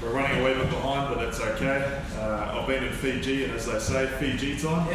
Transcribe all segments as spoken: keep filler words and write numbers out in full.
We're running a wee bit behind, but that's okay. Uh, I've been in Fiji, and as they say, Fiji time.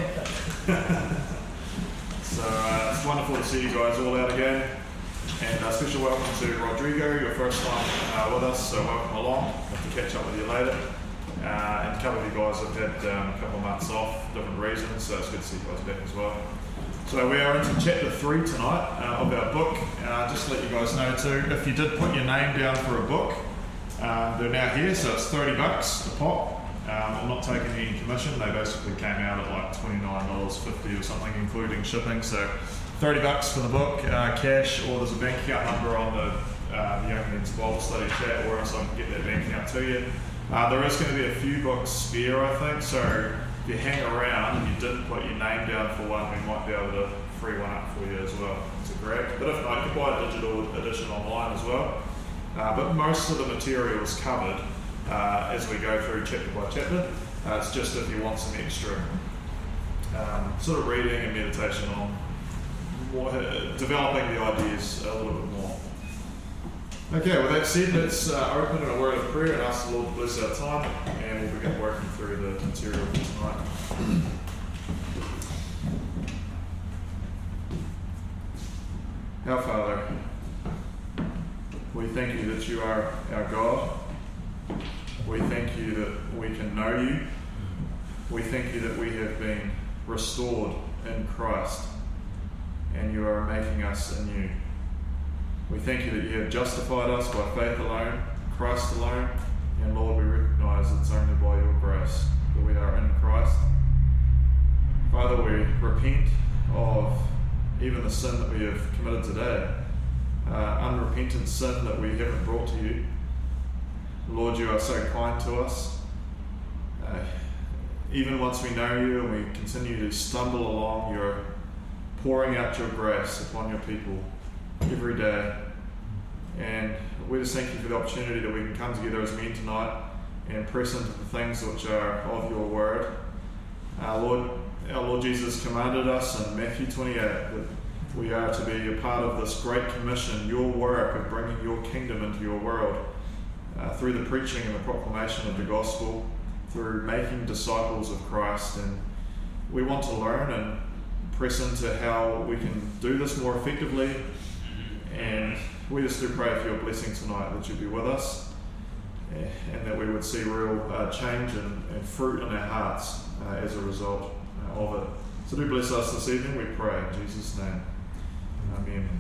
So uh, it's wonderful to see you guys all out again. And a special welcome to Rodrigo, your first time uh, with us, so welcome along. I'll have to catch up with you later. Uh, and a couple of you guys have had um, a couple of months off, different reasons, so it's good to see you guys back as well. So we are into chapter three tonight uh, of our book. Uh, just to let you guys know too, if you did put your name down for a book, uh, they're now here, so it's thirty bucks a pop. Um, I'm not taking any commission. They basically came out at like twenty-nine dollars fifty or something, including shipping. So thirty bucks for the book, uh, cash, or there's a bank account number on the uh, the Young Men's Bible Study chat, or else I can get that bank account to you. Uh, there is going to be a few books spare, I think, so if you hang around and you didn't put your name down for one, we might be able to free one up for you as well. It's a great, but if not, you can buy a digital edition online as well. Uh, but most of the material is covered uh, as we go through chapter by chapter. Uh, it's just if you want some extra um, sort of reading and meditation on more, uh, developing the ideas a little bit more. Okay, with that said, let's uh, open in a word of prayer and ask the Lord to bless our time, and we'll begin working through the material for tonight. Our Father, we thank you that you are our God. We thank you that we can know you. We thank you that we have been restored in Christ, and you are making us anew. We thank you that you have justified us by faith alone, Christ alone, and Lord, we recognise it's only by your grace that we are in Christ. Father, we repent of even the sin that we have committed today, uh, unrepentant sin that we haven't brought to you. Lord, you are so kind to us. Uh, even once we know you and we continue to stumble along, you're pouring out your grace upon your people every day, and we just thank you for the opportunity that we can come together as men tonight and press into the things which are of your word. Uh, Lord, our Lord Jesus commanded us in Matthew twenty-eight that we are to be a part of this great commission, your work of bringing your kingdom into your world uh, through the preaching and the proclamation of the gospel, through making disciples of Christ. And we want to learn and press into how we can do this more effectively. And we just do pray for your blessing tonight, that you'd be with us and that we would see real uh, change and, and fruit in our hearts uh, as a result uh, of it. So do bless us this evening, we pray in Jesus' name. Amen.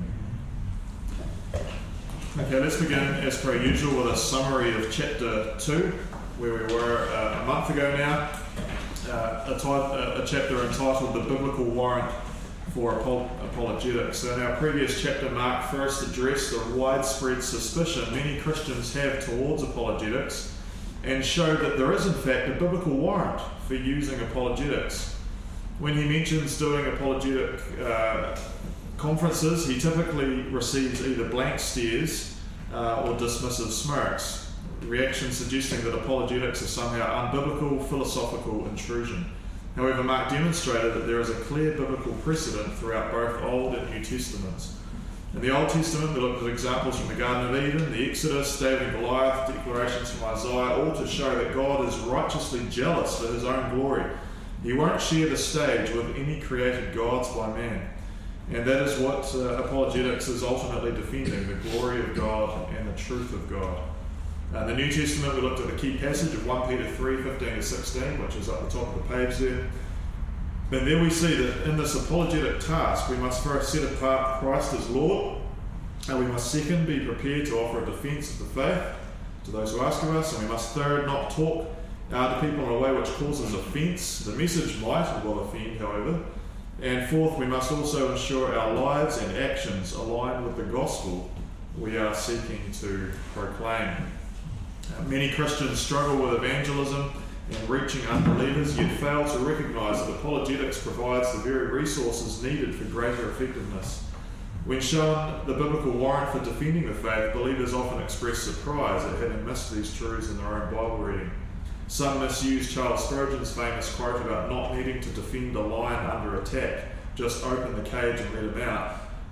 Okay, let's begin as per usual with a summary of chapter two, where we were uh, a month ago now. Uh, a, type, a chapter entitled The Biblical Warrant for Apologetics. So in our previous chapter, Mark first addressed the widespread suspicion many Christians have towards apologetics and showed that there is in fact a biblical warrant for using apologetics. When he mentions doing apologetic uh, conferences, he typically receives either blank stares uh, or dismissive smirks, reactions suggesting that apologetics is somehow unbiblical, philosophical intrusion. However, Mark demonstrated that there is a clear biblical precedent throughout both Old and New Testaments. In the Old Testament, we looked at examples from the Garden of Eden, the Exodus, David and Goliath, declarations from Isaiah, all to show that God is righteously jealous for his own glory. He won't share the stage with any created gods by man. And that is what uh, apologetics is ultimately defending, the glory of God and the truth of God. Uh, in the New Testament, we looked at the key passage of First Peter three, fifteen to sixteen, which is up the top of the page there. And there we see that in this apologetic task, we must first set apart Christ as Lord, and we must second be prepared to offer a defence of the faith to those who ask of us, and we must third not talk uh, to people in a way which causes offence. The message might and will offend, however. And fourth, we must also ensure our lives and actions align with the gospel we are seeking to proclaim. Uh, many Christians struggle with evangelism and reaching unbelievers, yet fail to recognise that apologetics provides the very resources needed for greater effectiveness. When shown the biblical warrant for defending the faith, believers often express surprise at having missed these truths in their own Bible reading. Some misuse Charles Spurgeon's famous quote about not needing to defend a lion under attack, just open the cage and let him out.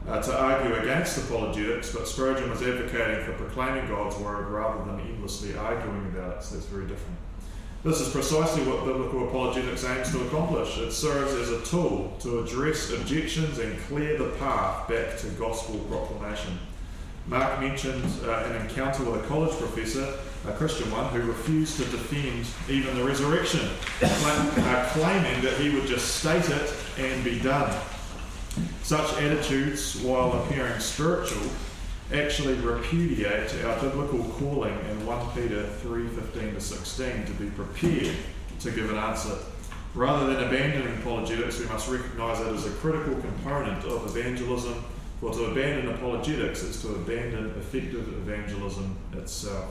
uh, to argue against apologetics, but Spurgeon was advocating for proclaiming God's word rather than endlessly arguing about it, so that's very different. This is precisely what biblical apologetics aims to accomplish. It serves as a tool to address objections and clear the path back to gospel proclamation. Mark mentioned uh, an encounter with a college professor, a Christian one, who refused to defend even the resurrection, claim, uh, claiming that he would just state it and be done. Such attitudes, while appearing spiritual, actually repudiate our biblical calling in First Peter three fifteen to sixteen to be prepared to give an answer. Rather than abandoning apologetics, we must recognise it as a critical component of evangelism, for to abandon apologetics is to abandon effective evangelism itself.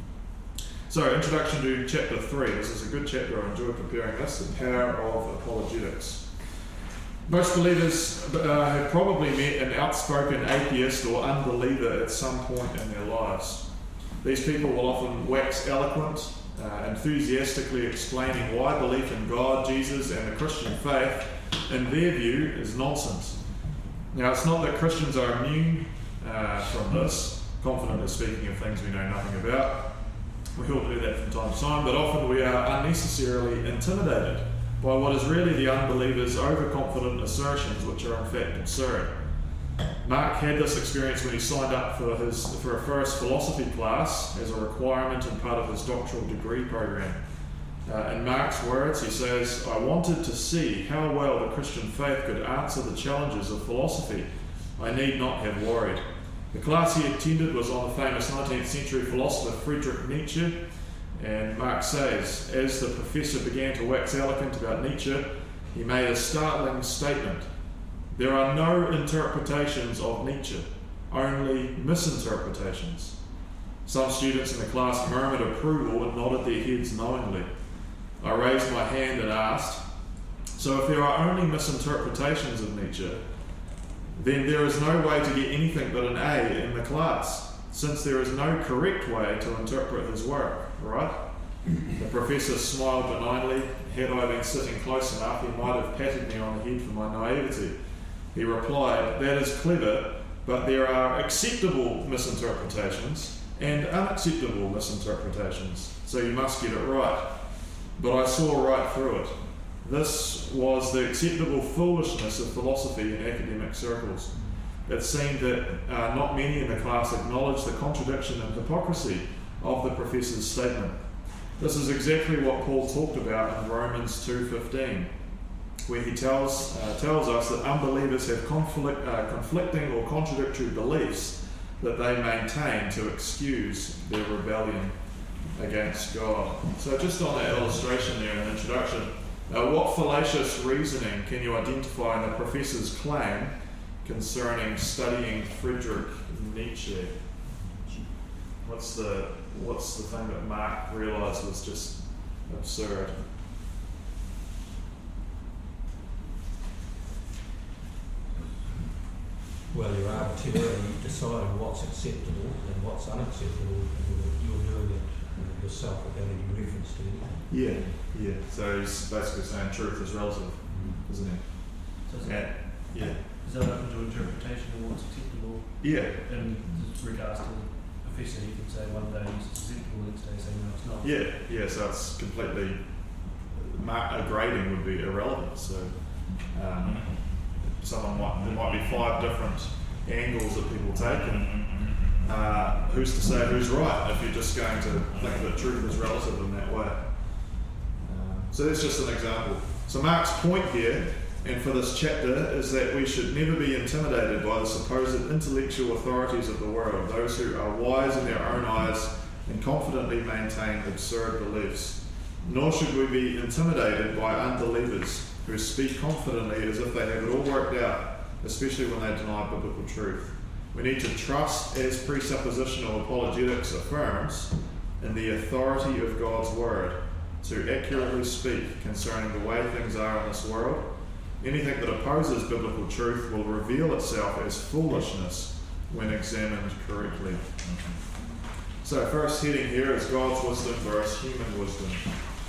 So, introduction to chapter three. This is a good chapter. I enjoyed preparing this. The power of apologetics. Most believers uh, have probably met an outspoken atheist or unbeliever at some point in their lives. These people will often wax eloquent, uh, enthusiastically explaining why belief in God, Jesus, and the Christian faith, in their view, is nonsense. Now, it's not that Christians are immune uh, from this, confidently speaking of things we know nothing about. We all do that from time to time, but often we are unnecessarily intimidated by what is really the unbeliever's overconfident assertions, which are in fact absurd. Mark had this experience when he signed up for his for a first philosophy class as a requirement and part of his doctoral degree program. Uh, in Mark's words, he says, "I wanted to see how well the Christian faith could answer the challenges of philosophy. I need not have worried." The class he attended was on the famous nineteenth century philosopher Friedrich Nietzsche. And Mark says, as the professor began to wax eloquent about Nietzsche, he made a startling statement. There are no interpretations of Nietzsche, only misinterpretations. Some students in the class murmured approval and nodded their heads knowingly. I raised my hand and asked, "So if there are only misinterpretations of Nietzsche, then there is no way to get anything but an A in the class, since there is no correct way to interpret his work, right?" The professor smiled benignly. Had I been sitting close enough, he might have patted me on the head for my naivety. He replied, "That is clever, but there are acceptable misinterpretations and unacceptable misinterpretations, so you must get it right." But I saw right through it. This was the acceptable foolishness of philosophy in academic circles. It seemed that uh, not many in the class acknowledged the contradiction and hypocrisy of the professor's statement. This is exactly what Paul talked about in Romans two fifteen, where he tells uh, tells us that unbelievers have conflict, uh, conflicting or contradictory beliefs that they maintain to excuse their rebellion against God. So just on that illustration there in the introduction, uh, what fallacious reasoning can you identify in the professor's claim concerning studying Friedrich Nietzsche? What's the what's the thing that Mark realised was just absurd? Well, you're arbitrarily deciding what's acceptable and what's unacceptable, and you're doing it yourself without any reference to anything. Yeah, yeah. So he's basically saying truth is relative, mm. isn't he? So is, yeah. that, yeah. is that open to interpretation of what's acceptable? Yeah. In regards to the professor, you could say one day it's acceptable, the next day saying no, it's not. Yeah, yeah. So it's completely a grading would be irrelevant. So um, someone might there might be five different angles that people take, and uh, who's to say who's right if you're just going to think that truth is relative in that way? Uh, so that's just an example. So Mark's point here, and for this chapter, is that we should never be intimidated by the supposed intellectual authorities of the world, those who are wise in their own eyes and confidently maintain absurd beliefs. Nor should we be intimidated by unbelievers who speak confidently as if they have it all worked out, especially when they deny biblical truth. We need to trust, as presuppositional apologetics affirms, in the authority of God's word to accurately speak concerning the way things are in this world. Anything that opposes biblical truth will reveal itself as foolishness when examined correctly. So first heading here is God's wisdom versus human wisdom.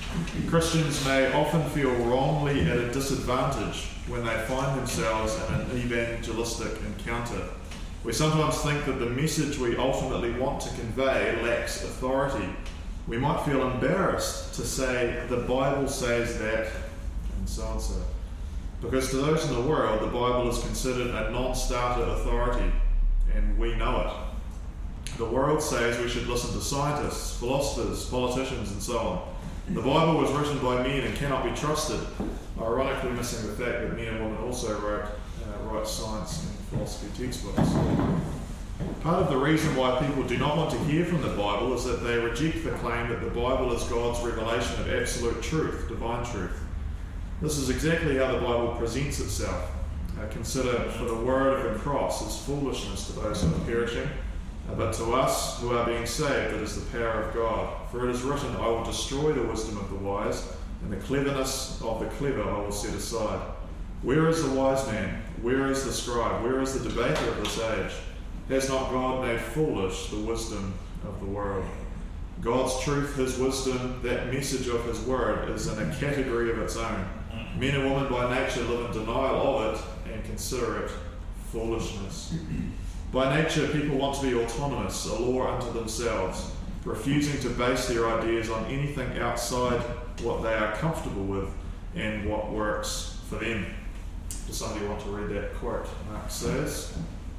Christians may often feel wrongly at a disadvantage when they find themselves in an evangelistic encounter. We sometimes think that the message we ultimately want to convey lacks authority. We might feel embarrassed to say, the Bible says that, and so and so. Because to those in the world, the Bible is considered a non-starter authority, and we know it. The world says we should listen to scientists, philosophers, politicians, and so on. The Bible was written by men and cannot be trusted, ironically missing the fact that men and women also wrote, uh, write science and philosophy textbooks. Part of the reason why people do not want to hear from the Bible is that they reject the claim that the Bible is God's revelation of absolute truth, divine truth. This is exactly how the Bible presents itself. Uh, consider, for the word of the cross is foolishness to those who are perishing, uh, but to us who are being saved it is the power of God. For it is written, I will destroy the wisdom of the wise, and the cleverness of the clever I will set aside. Where is the wise man? Where is the scribe? Where is the debater of this age? Has not God made foolish the wisdom of the world? God's truth, his wisdom, that message of his word is in a category of its own. Men and women by nature live in denial of it and consider it foolishness. By nature, people want to be autonomous, a law unto themselves, refusing to base their ideas on anything outside what they are comfortable with and what works for them. Does somebody want to read that quote? Mark says,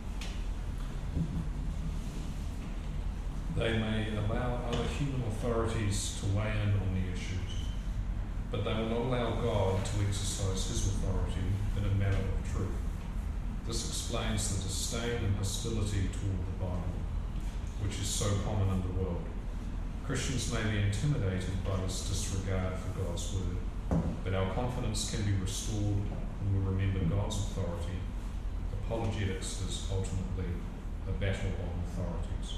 they may allow other human authorities to weigh in on the issues, but they will not allow God to exercise his authority in a matter of truth. This explains the disdain and hostility toward the Bible, which is so common in the world. Christians may be intimidated by this disregard for God's word, but our confidence can be restored when we remember God's authority. Apologetics is ultimately a battle of authorities.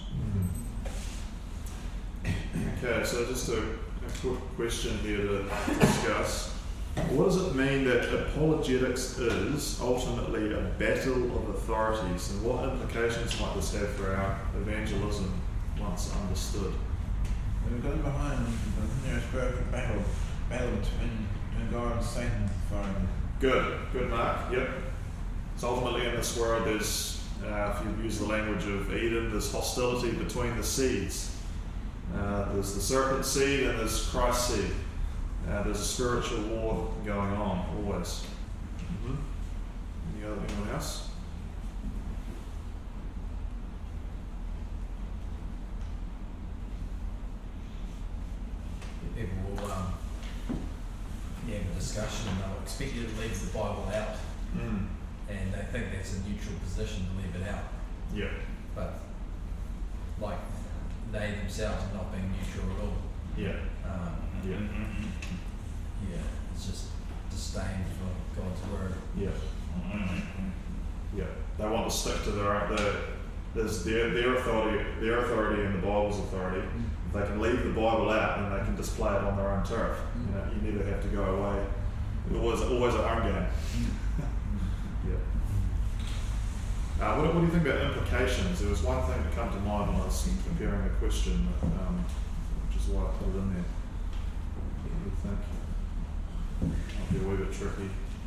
Mm-hmm. Okay, so just a, a quick question here to discuss. What does it mean that apologetics is ultimately a battle of authorities, and what implications might this have for our evangelism once understood? We've got behind the near spiritual battle, battle between, between God and Satan for Good, good, Mark. Yep. So ultimately in this world there's, uh, if you use the language of Eden, there's hostility between the seeds. Uh, there's the serpent seed and there's Christ's seed. Uh, there's a spiritual war going on, always. Mm-hmm. Any other, anyone else? People will um, yeah, have a discussion and they'll expect you to leave the Bible out, Mm. and they think that's a neutral position to leave it out. Yeah. But like they themselves are not being neutral at all. Yeah. Um, Yeah. yeah, it's just disdain for God's word. Yeah. Yeah. They want to stick to their own, their, there's their, their authority, their authority and the Bible's authority. If they can leave the Bible out, then they can display it on their own turf. You know, you never have to go away. It's always, always a home game. Yeah. Uh, what, what do you think about implications? There was one thing that came to mind when I was preparing a question, um, which is why I put it in there. What do you think? Might be a wee bit tricky.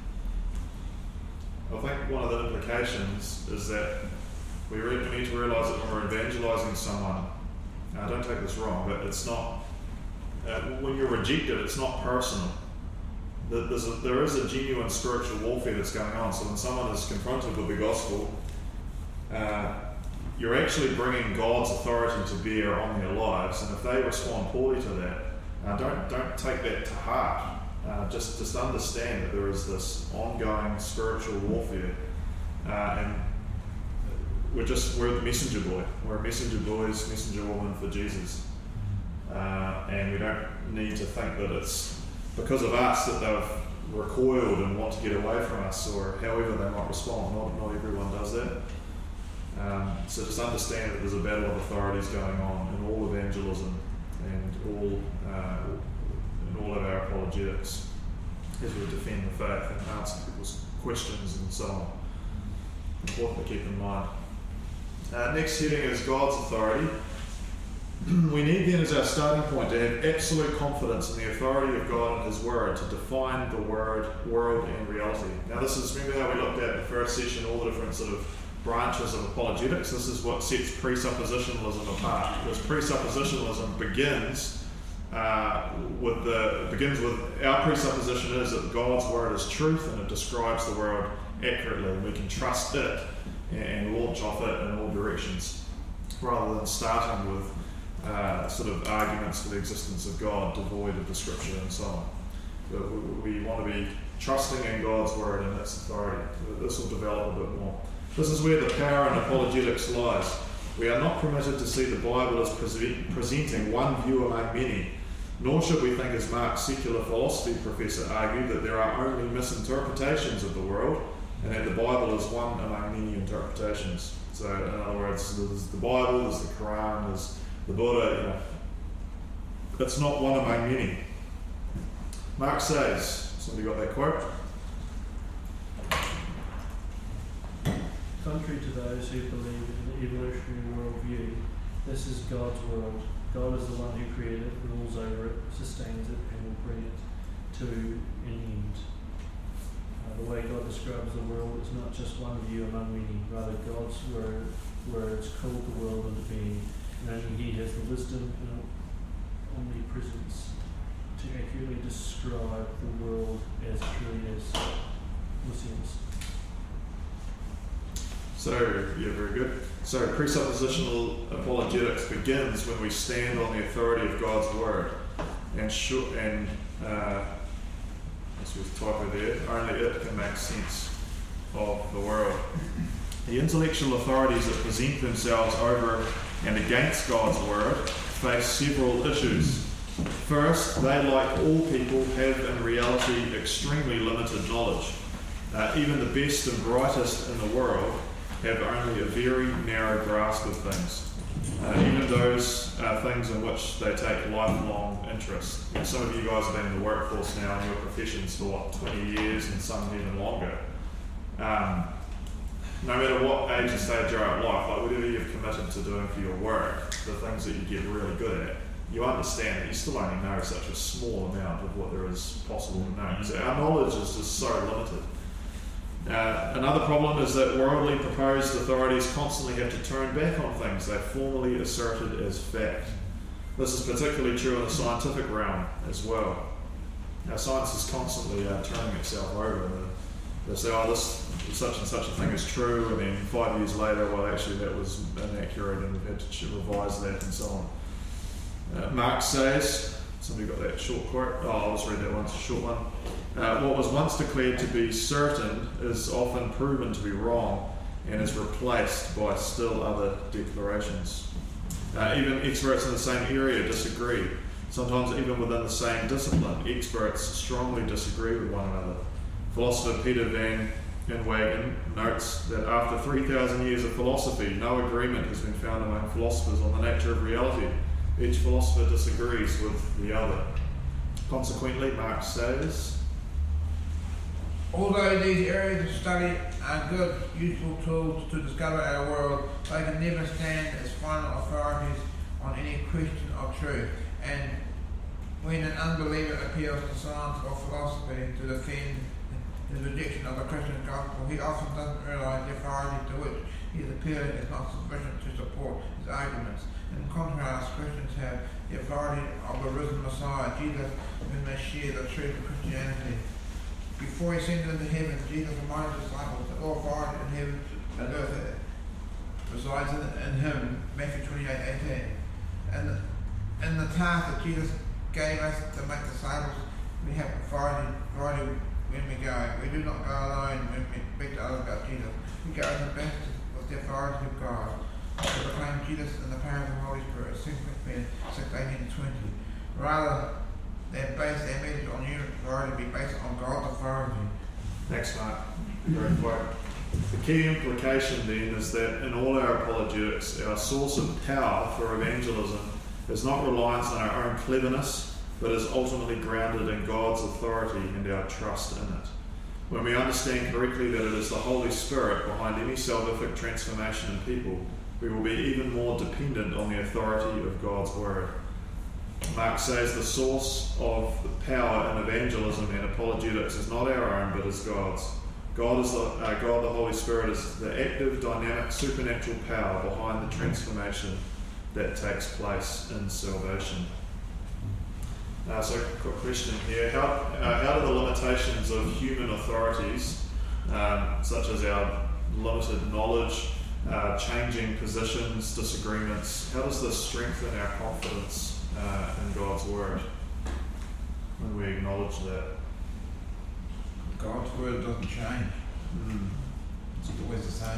I think one of the implications is that we, re- we need to realise that when we're evangelising someone, uh, don't take this wrong, but it's not, uh, when you're rejected, it's not personal. There's a, there is a genuine spiritual warfare that's going on. So when someone is confronted with the gospel, uh, you're actually bringing God's authority to bear on their lives, and if they respond poorly to that, uh, don't don't take that to heart. Uh, just just understand that there is this ongoing spiritual warfare, uh, and we're just we're the messenger boy. We're messenger boys, messenger woman for Jesus, uh, and we don't need to think that it's because of us that they've recoiled and want to get away from us, or however they might respond. Not not everyone does that. Um, so just understand that there's a battle of authorities going on in all evangelism and all uh, in all of our apologetics as we defend the faith and answer people's questions and so on. Important to keep in mind. Uh, next heading is God's authority. we need then as our starting point to have absolute confidence in the authority of God and His Word to define the word, world and reality. Now this is, remember how we looked at in the first session, all the different sort of branches of apologetics? This is what sets presuppositionalism apart. Because presuppositionalism begins uh, with the begins with our presupposition is that God's Word is truth and it describes the world accurately, and we can trust it and launch off it in all directions, rather than starting with uh, sort of arguments for the existence of God devoid of the Scripture and so on. But we, we want to be trusting in God's Word and its authority. This will develop a bit more. This is where the power in apologetics lies. We are not permitted to see the Bible as pre- presenting one view among many, nor should we think, as Mark's secular philosophy professor argued, that there are only misinterpretations of the world and that the Bible is one among many interpretations. So, in other words, there's the Bible, there's the Quran, there's the Buddha, you know. It's not one among many. Mark says, somebody got that quote? Contrary to those who believe in the evolutionary worldview, this is God's world. God is the one who created it, rules over it, sustains it, and will bring it to an end. Uh, the way God describes the world is not just one view among many, rather God's word, words called the world into being, and only He has the wisdom and omnipresence to accurately describe the world as it truly is. Muslims. So, yeah, very good. So, presuppositional apologetics begins when we stand on the authority of God's Word, and sh- and uh, as with typo there, only it can make sense of the world. The intellectual authorities that present themselves over and against God's Word face several issues. First, they, like all people, have in reality extremely limited knowledge. Uh, even the best and brightest in the world have only a very narrow grasp of things, uh, even those uh, things in which they take lifelong interest. You know, some of you guys have been in the workforce now in your professions for what, twenty years, and some even longer. Um, no matter what age or stage you're at life, like whatever you've committed to doing for your work, the things that you get really good at, you understand that you still only know such a small amount of what there is possible to know. So our knowledge is just so limited. Uh, another problem is that worldly proposed authorities constantly have to turn back on things they formerly asserted as fact. This is particularly true in the scientific realm as well. Now, science is constantly uh, turning itself over. They say, oh, this such and such a thing is true, and then five years later, well, actually that was inaccurate and we've had to revise that and so on. Uh, Mark says, somebody got that short quote? Oh, I'll just read that one, it's a short one. Uh, what was once declared to be certain is often proven to be wrong and is replaced by still other declarations. Uh, even experts in the same area disagree. Sometimes even within the same discipline, experts strongly disagree with one another. Philosopher Peter Van Inwagen notes that after three thousand years of philosophy, no agreement has been found among philosophers on the nature of reality. Each philosopher disagrees with the other. Consequently, Mark says, although these areas of study are good, useful tools to discover our world, they can never stand as final authorities on any question of truth. And when an unbeliever appeals to science or philosophy to defend his rejection of the Christian gospel, he often doesn't realise the authority to which he is appealing is not sufficient to support his arguments. In contrast, Christians have the authority of the risen Messiah, Jesus, whom they share the truth of Christianity. Before he ascended into heaven, Jesus reminded his disciples that all authority in heaven and earth resides in, in him, Matthew twenty-eight eighteen. And the, and the task that Jesus gave us to make disciples, we have authority, authority when we go. We do not go alone when we speak to others about Jesus. We go as ambassadors with the authority of God. We proclaim Jesus in the power of the Holy Spirit, Second Corinthians six eighteen to twenty. Rather than base their message on human authority, be based on God's authority. Thanks, Mark. Great quote. The key implication then is that in all our apologetics, our source of power for evangelism is not reliance on our own cleverness, but is ultimately grounded in God's authority and our trust in it. When we understand correctly that it is the Holy Spirit behind any salvific transformation in people, we will be even more dependent on the authority of God's word. Mark says the source of the power in evangelism and apologetics is not our own, but is God's. God is the, uh, God the Holy Spirit is the active, dynamic, supernatural power behind the transformation that takes place in salvation. Uh, so, quick question here: How uh, how do the limitations of human authorities, um, such as our limited knowledge, uh, changing positions, disagreements, how does this strengthen our confidence uh, in God's word when we acknowledge that? God's word doesn't change. Mm. It's always the same.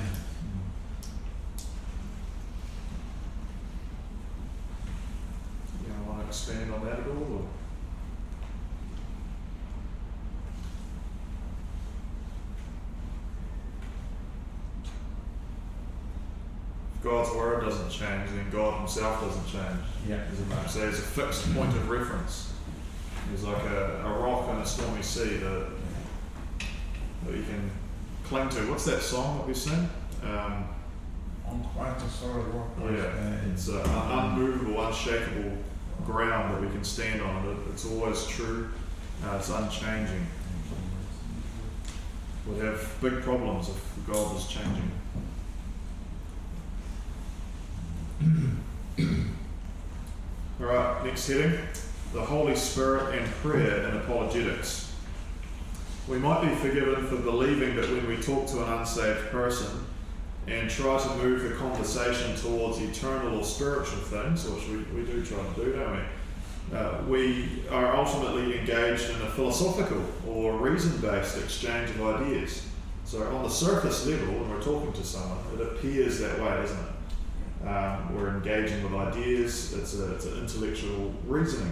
You know, want to expand on that at all? Or? If God's word doesn't change, then God himself doesn't change. Yeah. So there's a fixed point of reference. There's like a, a rock in a stormy sea that, that you can cling to. What's that song that we sing? Um, On Christ the solid rock. yeah, it's an unmovable, unshakable ground that we can stand on. It, it's always true. Uh, it's unchanging. We'd have big problems if God was changing. All right, next heading: the Holy Spirit and prayer in apologetics. We might be forgiven for believing that when we talk to an unsaved person and try to move the conversation towards eternal or spiritual things, which we, we do try to do, don't we? Uh, we are ultimately engaged in a philosophical or reason-based exchange of ideas. So on the surface level, when we're talking to someone, it appears that way, doesn't it? Um, we're engaging with ideas, it's, a, it's an intellectual reasoning.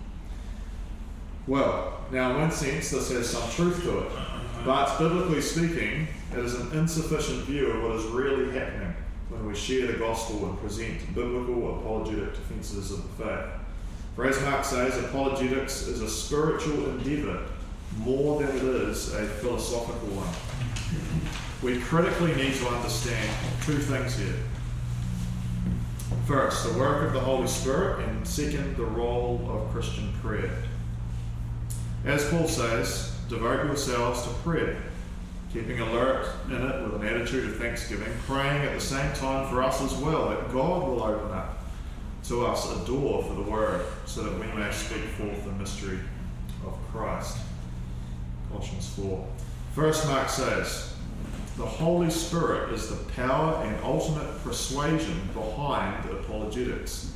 Well, now in one sense this has some truth to it, but biblically speaking, it is an insufficient view of what is really happening when we share the gospel and present biblical apologetic defences of the faith. For as Mark says, apologetics is a spiritual endeavour more than it is a philosophical one. We critically need to understand two things here. First, the work of the Holy Spirit, and second, the role of Christian prayer. As Paul says, devote yourselves to prayer, keeping alert in it with an attitude of thanksgiving, praying at the same time for us as well, that God will open up to us a door for the word, so that we may speak forth the mystery of Christ. Colossians four. First, Mark says, the Holy Spirit is the power and ultimate persuasion behind apologetics.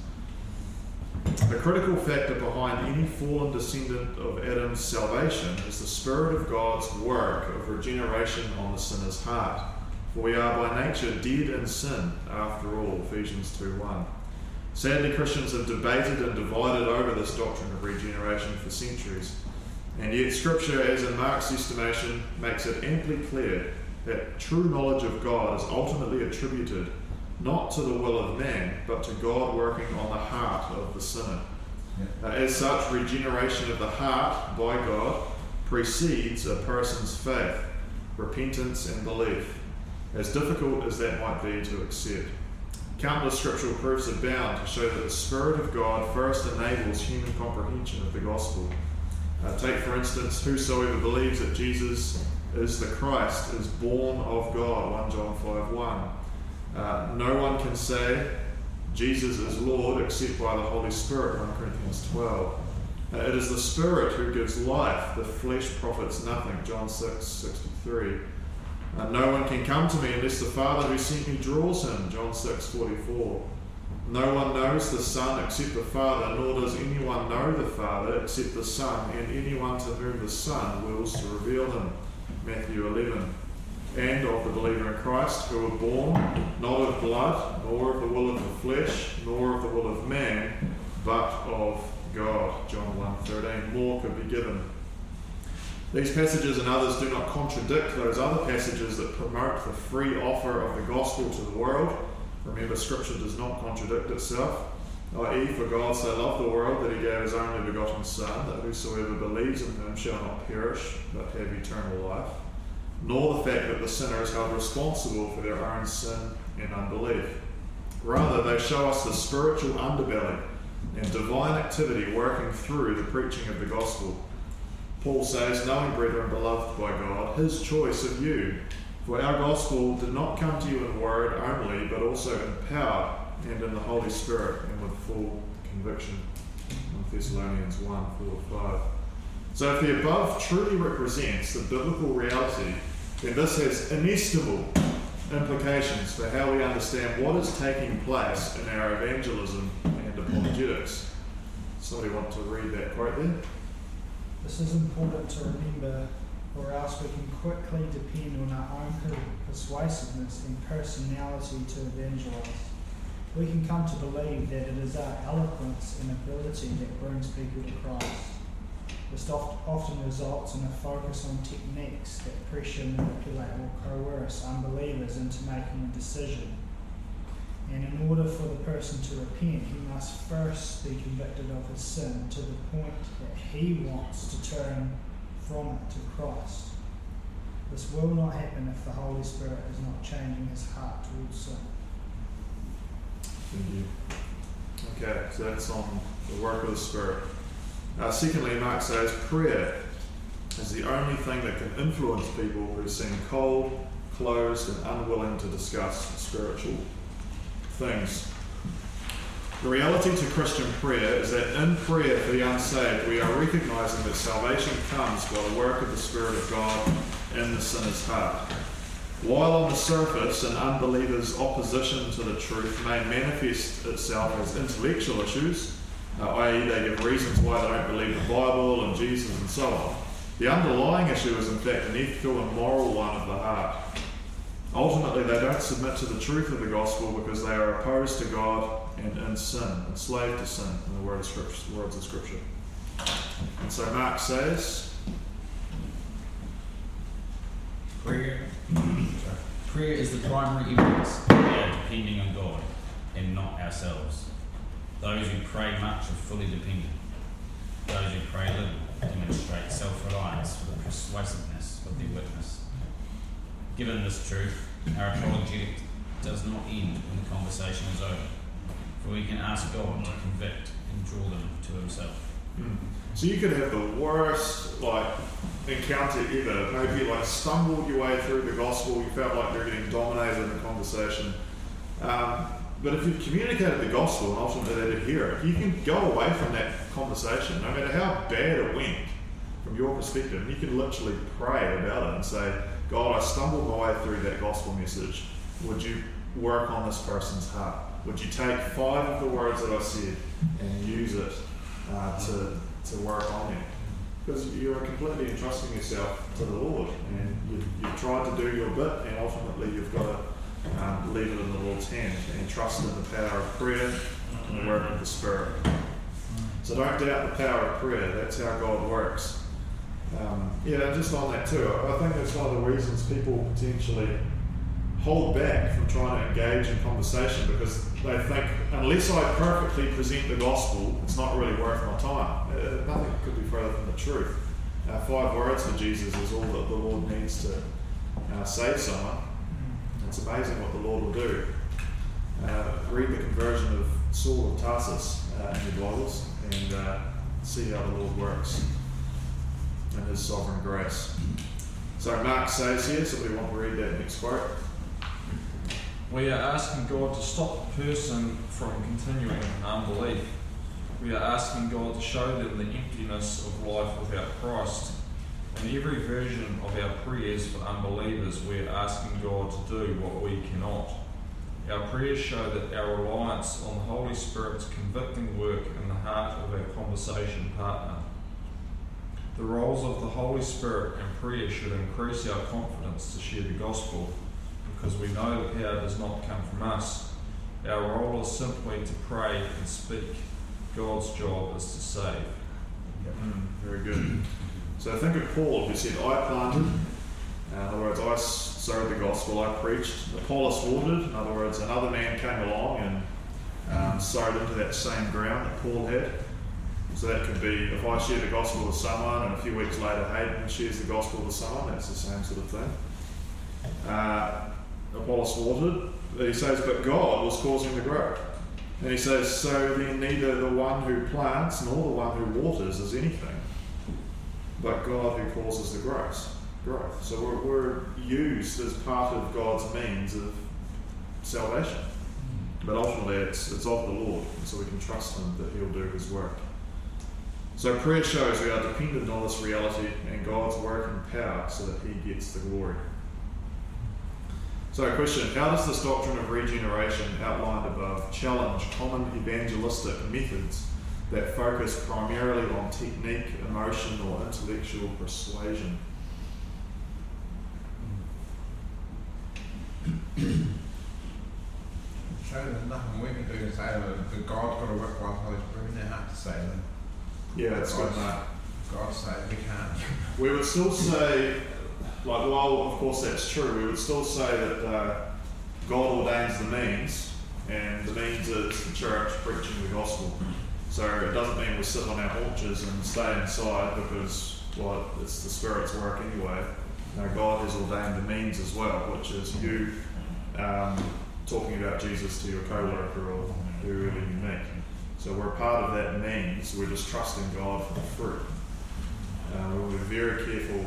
The critical factor behind any fallen descendant of Adam's salvation is the Spirit of God's work of regeneration on the sinner's heart. For we are by nature dead in sin, after all, Ephesians two one. Sadly, Christians have debated and divided over this doctrine of regeneration for centuries, and yet Scripture, as in Mark's estimation, makes it amply clear that true knowledge of God is ultimately attributed not to the will of man, but to God working on the heart of the sinner. Yeah. Uh, as such, regeneration of the heart by God precedes a person's faith, repentance and belief, as difficult as that might be to accept. Countless scriptural proofs abound to show that the Spirit of God first enables human comprehension of the gospel. Uh, take, for instance, whosoever believes that Jesus is the Christ is born of God, First John five one. Uh, no one can say Jesus is Lord except by the Holy Spirit, First Corinthians twelve. Uh, it is the Spirit who gives life, the flesh profits nothing, John six sixty-three. Uh, no one can come to me unless the Father who sent me draws him, John six forty-four. No one knows the Son except the Father, nor does anyone know the Father except the Son, and anyone to whom the Son wills to reveal him, Matthew eleven. And of the believer in Christ, who are born not of blood, nor of the will of the flesh, nor of the will of man, but of God, John one thirteen. More could be given. These passages and others do not contradict those other passages that promote the free offer of the gospel to the world. Remember, Scripture does not contradict itself, that is, for God so loved the world that he gave his only begotten Son, that whosoever believes in him shall not perish, but have eternal life, nor the fact that the sinner is held responsible for their own sin and unbelief. Rather, they show us the spiritual underbelly and divine activity working through the preaching of the gospel. Paul says, knowing, brethren, beloved by God, his choice of you, for our gospel did not come to you in word only, but also in power and in the Holy Spirit and with full conviction. In Thessalonians one, four, five. So if the above truly represents the biblical reality, then this has inestimable implications for how we understand what is taking place in our evangelism and apologetics. Somebody want to read that quote there? This is important to remember, or else we can quickly depend on our own persuasiveness and personality to evangelize. We can come to believe that it is our eloquence and ability that brings people to Christ. This oft, often results in a focus on techniques that pressure, manipulate, or coerce unbelievers into making a decision. And in order for the person to repent, he must first be convicted of his sin to the point that he wants to turn from it to Christ. This will not happen if the Holy Spirit is not changing his heart towards sin. Thank you. Okay, so that's on the work of the Spirit. Uh, secondly, Mark says prayer is the only thing that can influence people who seem cold, closed, and unwilling to discuss spiritual things. The reality to Christian prayer is that in prayer for the unsaved, we are recognizing that salvation comes by the work of the Spirit of God in the sinner's heart. While on the surface an unbeliever's opposition to the truth may manifest itself as intellectual issues, uh, that is they give reasons why they don't believe the Bible and Jesus and so on, the underlying issue is in fact an ethical and moral one of the heart. Ultimately, they don't submit to the truth of the gospel because they are opposed to God and in sin, enslaved to sin, in the word of scripture, words of Scripture. And so Mark says, Prayer, prayer is the primary evidence that we are depending on God and not ourselves. Those who pray much are fully dependent. Those who pray little demonstrate self-reliance for the persuasiveness of their witness. Given this truth, our apologetic does not end when the conversation is over, for we can ask God to convict and draw them to himself. Hmm. So you could have the worst like encounter ever. Maybe you like stumbled your way through the gospel, you felt like you're getting dominated in the conversation. Um, but if you've communicated the gospel and ultimately they hear it, you can go away from that conversation, no matter how bad it went from your perspective. You can literally pray about it and say, God, I stumbled my way through that gospel message. Would you work on this person's heart? Would you take five of the words that I said and use it uh, to to work on it? Because you are completely entrusting yourself to the Lord, and you, you've tried to do your bit, and ultimately you've got to um, leave it in the Lord's hand and trust in the power of prayer and the work of the Spirit. So don't doubt the power of prayer. That's how God works. Um, yeah, just on that too, I think that's one of the reasons people potentially hold back from trying to engage in conversation, because they think, unless I perfectly present the gospel, it's not really worth my time. Uh, nothing could be further from the truth. Uh, five words for Jesus is all that the Lord needs to uh, save someone. It's amazing what the Lord will do. Uh, read the conversion of Saul of Tarsus uh, in your Bibles and uh, see how the Lord works in his sovereign grace. So Mark says here, so we want to read that next quote. We are asking God to stop the person from continuing in unbelief. We are asking God to show them the emptiness of life without Christ. In every version of our prayers for unbelievers, we are asking God to do what we cannot. Our prayers show that our reliance on the Holy Spirit's convicting work in the heart of our conversation partner. The roles of the Holy Spirit and prayer should increase our confidence to share the gospel, because we know the power does not come from us. Our role is simply to pray and speak. God's job is to save. Mm, very good. So think of Paul, who said, I planted. Uh, in other words, I sowed the gospel, I preached. Apollos watered. In other words, another man came along and um, sowed into that same ground that Paul had. So that could be, if I share the gospel with someone and a few weeks later Hayden shares the gospel with someone, that's the same sort of thing. Uh, Apollos watered, But he says, but God was causing the growth. And he says, so then neither the one who plants nor the one who waters is anything, but God who causes the growth. growth. So we're, we're used as part of God's means of salvation. But ultimately it's, it's of the Lord, and so we can trust him that he'll do his work. So prayer shows we are dependent on this reality and God's working power so that he gets the glory. So question, how does this doctrine of regeneration outlined above challenge common evangelistic methods that focus primarily on technique, emotion or intellectual persuasion? So there's nothing we can do to say that the God's got to work while Holy Spirit in their heart to say that. Yeah, it's good, mate. God says we can't. We would still say, like, while of course that's true, we would still say that uh, God ordains the means, and the means is the church preaching the gospel. So it doesn't mean we sit on our haunches and stay inside because, well, it's the Spirit's work anyway. No, God has ordained the means as well, which is you um, talking about Jesus to your co-worker or whoever you meet. So we're part of that means, we're just trusting God for the fruit. Uh, we're very careful.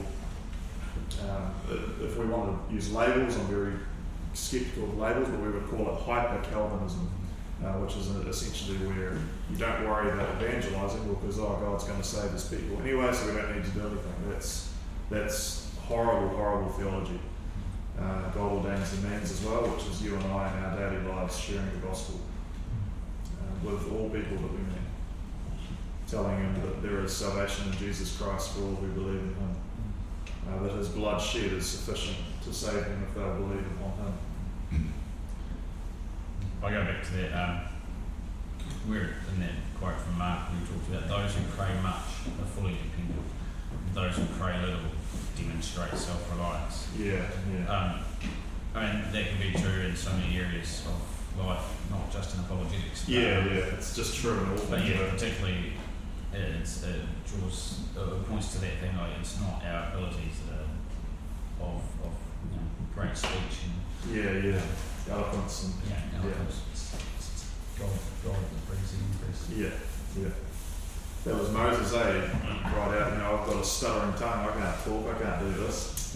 Um, if we want to use labels, I'm very sceptical of labels, but we would call it hyper-Calvinism, uh, which is essentially where you don't worry about evangelizing because, oh, God's going to save his people anyway, so we don't need to do anything. That's, that's horrible, horrible theology. Uh, God ordains the means as well, which is you and I in our daily lives sharing the gospel uh, with all people that we meet, telling them that there is salvation in Jesus Christ for all who believe in him, uh, that his blood shed is sufficient to save them if they believe upon him. If I go back to that, um, we're in that quote from Mark, we talked about those who pray much are fully dependent, those who pray little demonstrate self-reliance. Yeah, yeah. Um, I mean, that can be true in so many areas of life, not just in apologetics. Yeah, um, yeah, it's just true in all But things. yeah, particularly it's, it draws, it points to that thing like it's not our abilities that are of, of you know, great speech and Yeah, yeah. Eloquence and yeah, eloquence. It's, it's God, God that brings the increase. yeah, yeah. That was Moses, eh? He cried out, you know, I've got a stuttering tongue, I can't talk, I can't do this.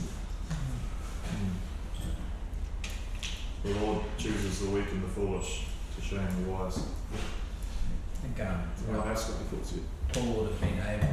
The Lord chooses the weak and the foolish to shame the wise. I think um, Anyone else got any thoughts yet? Paul would have been able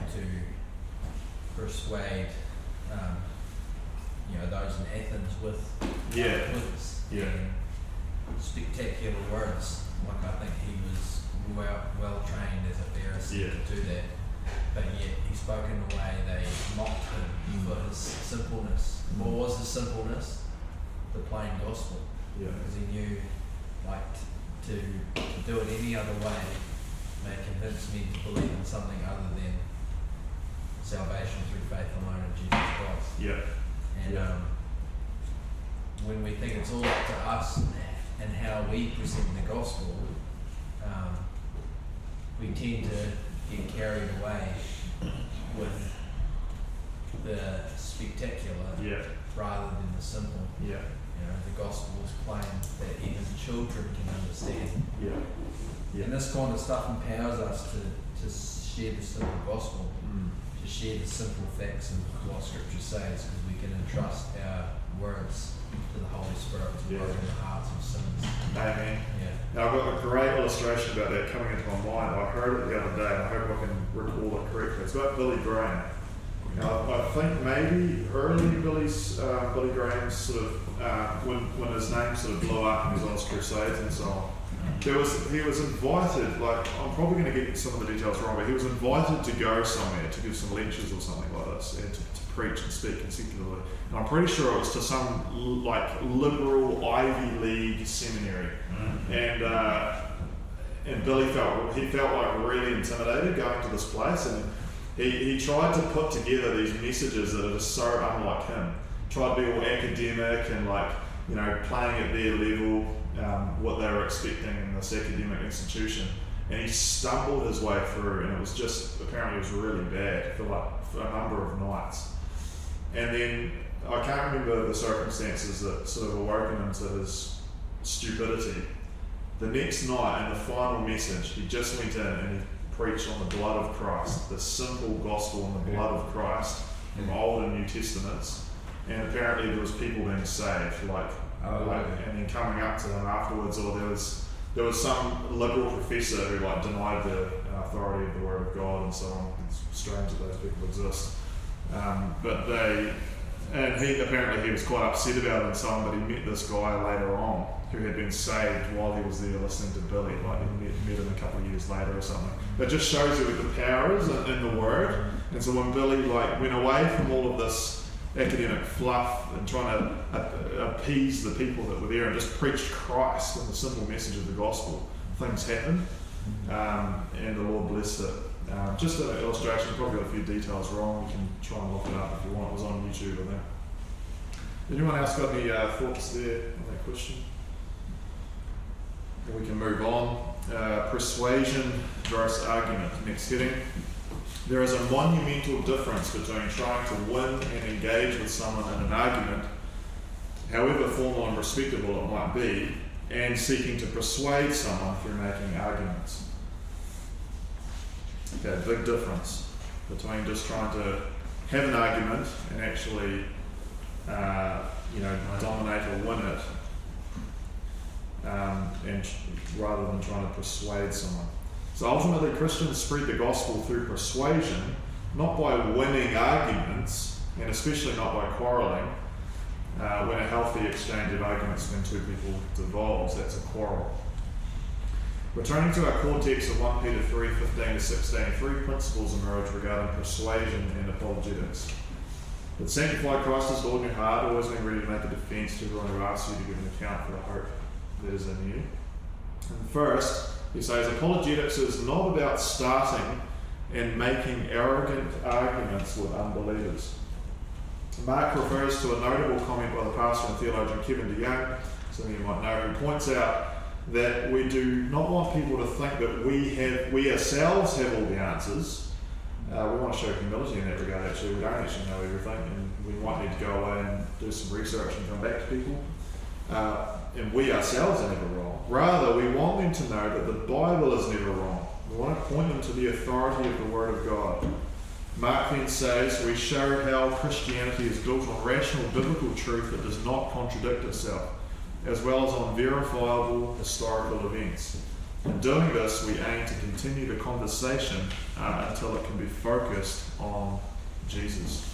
to persuade um, you know, those in Athens with Yeah. with Yeah. spectacular words. Like I think he was well well trained as a Pharisee Yeah. to do that. But yet he spoke in a way they mocked him Mm. for his simpleness. What was his simpleness? The plain gospel. Yeah. Because he knew, like, t- to, to do it any other way may convince me to believe in something other than salvation through faith alone in Jesus Christ. Yeah. And Yeah. um, when we think it's all up to us and how we present the gospel, um, we tend to get carried away with the spectacular Yeah. rather than the simple. Yeah. You know, the gospel is plain that even children can understand. Yeah. Yeah. And this kind of stuff empowers us to, to share the simple gospel, Mm. to share the simple facts of what Scripture says, because we can entrust our words to the Holy Spirit to Yeah. work in the hearts of sinners. Amen. Yeah. Now, I've got a great illustration about that coming into my mind. I heard it the other day, and I hope I can recall it correctly. It's about Billy Graham. Now, I think maybe early Billy's, uh, Billy Graham's sort of, uh, when, when his name sort of blew up and he was on his crusades and so on, there was, he was invited, like, I'm probably going to get some of the details wrong, but he was invited to go somewhere to give some lectures or something like this, and to, to preach and speak consecutively. And I'm pretty sure it was to some, l- like, liberal Ivy League seminary. And, uh, and Billy felt, he felt like really intimidated going to this place, and he, he tried to put together these messages that are just so unlike him. Tried to be all academic and, like, you know, playing at their level, um, what they were expecting in this academic institution. And he stumbled his way through, and it was just, apparently it was really bad for like for a number of nights. And then I can't remember the circumstances that sort of awoken him to his stupidity. The next night, in the final message, he just went in and he preached on the blood of Christ, the simple gospel on the blood of Christ from Old and New Testaments. And apparently there was people being saved, like, Oh, like okay. and then coming up to them afterwards, or there was there was some liberal professor who like denied the uh, authority of the Word of God and so on. It's strange that those people exist. Um, but they, and he apparently he was quite upset about it and so on, but he met this guy later on who had been saved while he was there listening to Billy, like he met, met him a couple of years later or something. That just shows you what the power is in, in the Word. And so when Billy like went away from all of this academic fluff and trying to uh, appease the people that were there and just preached Christ and the simple message of the gospel, things happened, um, and the Lord blessed it. Um, just an illustration, I've probably got a few details wrong, you can try and look it up if you want, it was on YouTube I think. Anyone else got any uh, thoughts there on that question? We can move on. Uh, persuasion versus argument, next heading. There is a monumental difference between trying to win and engage with someone in an argument, however formal and respectable it might be, and seeking to persuade someone through making arguments. Okay, big difference between just trying to have an argument and actually, uh, you know, dominate or win it, um, and rather than trying to persuade someone. So ultimately, Christians spread the gospel through persuasion, not by winning arguments, and especially not by quarrelling. Uh, when a healthy exchange of arguments when two people devolves, that's a quarrel. Returning to our core text of First Peter three, fifteen to sixteen, three principles emerge regarding persuasion and apologetics. But sanctify Christ as Lord in your heart, always being ready to make a defence to everyone who asks you to give an account for the hope that is in you. And first, he says apologetics is not about starting and making arrogant arguments with unbelievers. Mark refers to a notable comment by the pastor and theologian Kevin DeYoung, some of you might know, who points out that we do not want people to think that we have, we ourselves have all the answers. Uh, we want to show humility in that regard. Actually, we don't actually know everything, and we might need to go away and do some research and come back to people. Uh, and we ourselves are never wrong. Rather, we want them to know that the Bible is never wrong. We want to point them to the authority of the Word of God. Mark then says, we show how Christianity is built on rational biblical truth that does not contradict itself, as well as on verifiable historical events. In doing this, we aim to continue the conversation uh, until it can be focused on Jesus.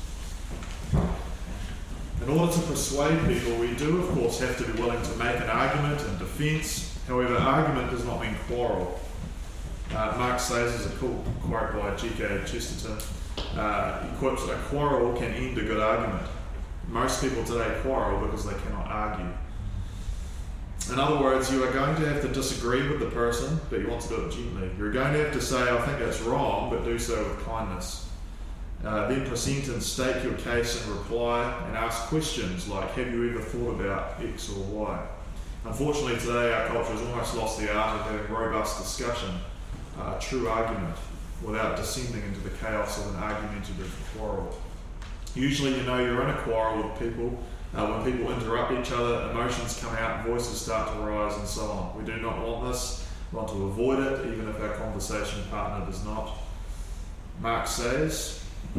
In order to persuade people, we do, of course, have to be willing to make an argument and defence. However, argument does not mean quarrel. Uh, Mark says, there's a cool quote by G K Chesterton, uh, he quotes, a quarrel can end a good argument. Most people today quarrel because they cannot argue. In other words, you are going to have to disagree with the person, but you want to do it gently. You're going to have to say, I think that's wrong, but do so with kindness. Uh, then present and state your case and reply and ask questions like, have you ever thought about X or Y? Unfortunately today our culture has almost lost the art of having robust discussion, uh, a true argument, without descending into the chaos of an argumentative quarrel. Usually you know you're in a quarrel with people uh, when people interrupt each other, emotions come out, voices start to rise and so on. We do not want this, we want to avoid it even if our conversation partner does not. Mark says,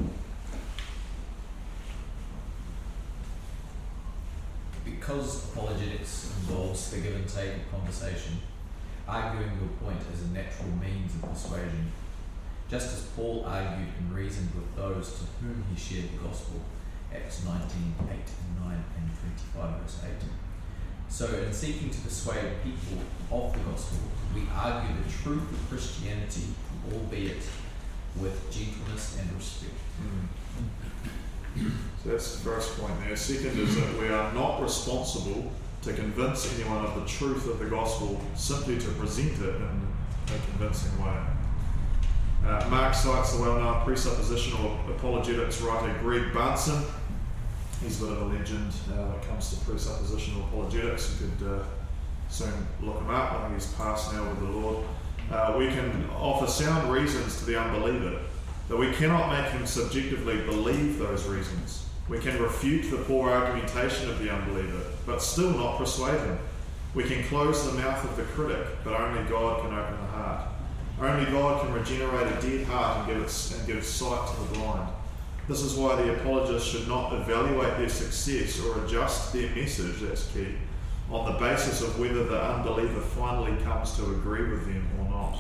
because apologetics involves the give and take of conversation, arguing your point is a natural means of persuasion, just as Paul argued and reasoned with those to whom he shared the gospel, Acts nineteen, eight and nine and twenty-five verse eight. So in seeking to persuade people of the gospel, we argue the truth of Christianity, albeit with gentleness and respect. Mm. So that's the first point there. Second is that we are not responsible to convince anyone of the truth of the gospel, simply to present it in a convincing way. Uh, Mark cites the well-known presuppositional apologetics writer Greg Bahnsen. He's a bit of a legend uh, when it comes to presuppositional apologetics. You could uh, soon look him up. I think he's passed now with the Lord. Uh, we can offer sound reasons to the unbeliever, but we cannot make him subjectively believe those reasons. We can refute the poor argumentation of the unbeliever, but still not persuade him. We can close the mouth of the critic, but only God can open the heart. Only God can regenerate a dead heart and give, it, and give sight to the blind. This is why the apologists should not evaluate their success or adjust their message, that's key, on the basis of whether the unbeliever finally comes to agree with them or not.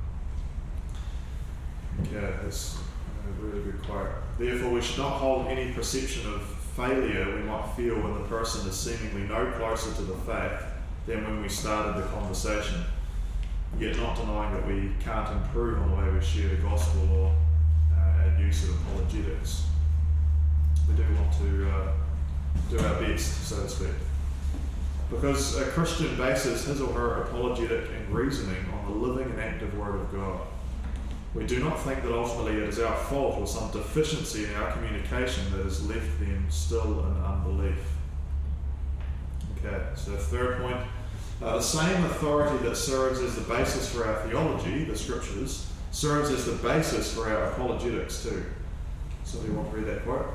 Okay, that's a really good quote. Therefore, we should not hold any perception of failure we might feel when the person is seemingly no closer to the faith than when we started the conversation, yet not denying that we can't improve on the way we share the gospel or uh, our use of apologetics. We do want to uh, do our best, so to speak. Because a Christian bases his or her apologetic and reasoning on the living and active Word of God. We do not think that ultimately it is our fault or some deficiency in our communication that has left them still in unbelief. Okay, so third point, uh, the same authority that serves as the basis for our theology, the Scriptures, serves as the basis for our apologetics too. Somebody want to read that quote?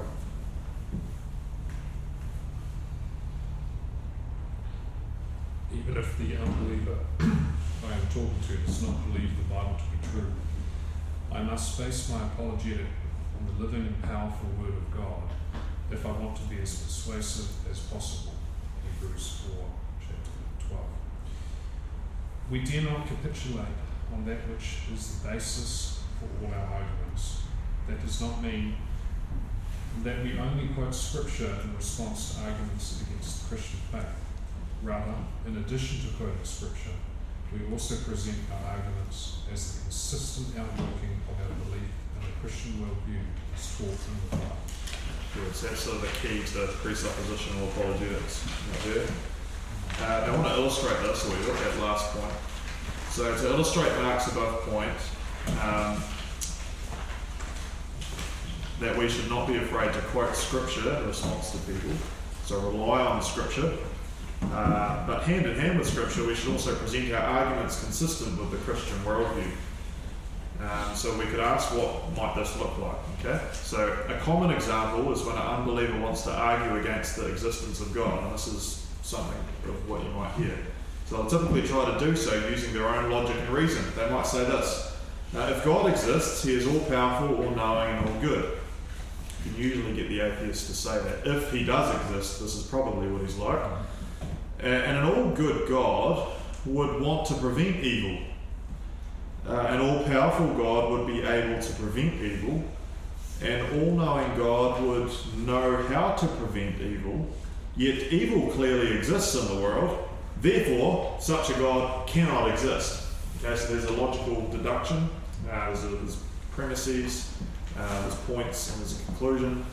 Even if the unbeliever I am talking to does not believe the Bible to be true, I must base my apologetic on the living and powerful Word of God if I want to be as persuasive as possible. Hebrews four, chapter twelve. We dare not capitulate on that which is the basis for all our arguments. That does not mean that we only quote Scripture in response to arguments against the Christian faith. Rather, in addition to quoting Scripture, we also present our arguments as the consistent outworking of our belief in the Christian worldview as taught in the Bible. Good. So that's sort of the key to presuppositional apologetics right there. Uh, I want to illustrate this, or we look at last point. So to illustrate Mark's above point, um, that we should not be afraid to quote Scripture in response to people, so rely on Scripture. Uh, but hand in hand with Scripture, we should also present our arguments consistent with the Christian worldview. Um, so we could ask, what might this look like? Okay. So a common example is when an unbeliever wants to argue against the existence of God, and this is something of what you might hear. So they'll typically try to do so using their own logic and reason. They might say this: now, if God exists, He is all powerful, all knowing, and all good. You can usually get the atheist to say that. If He does exist, this is probably what He's like. And an all-good God would want to prevent evil. Uh, an all-powerful God would be able to prevent evil. An all-knowing God would know how to prevent evil. Yet evil clearly exists in the world. Therefore, such a God cannot exist. Okay, so there's a logical deduction. Uh, there's, a, there's premises, uh, there's points, and there's a conclusion.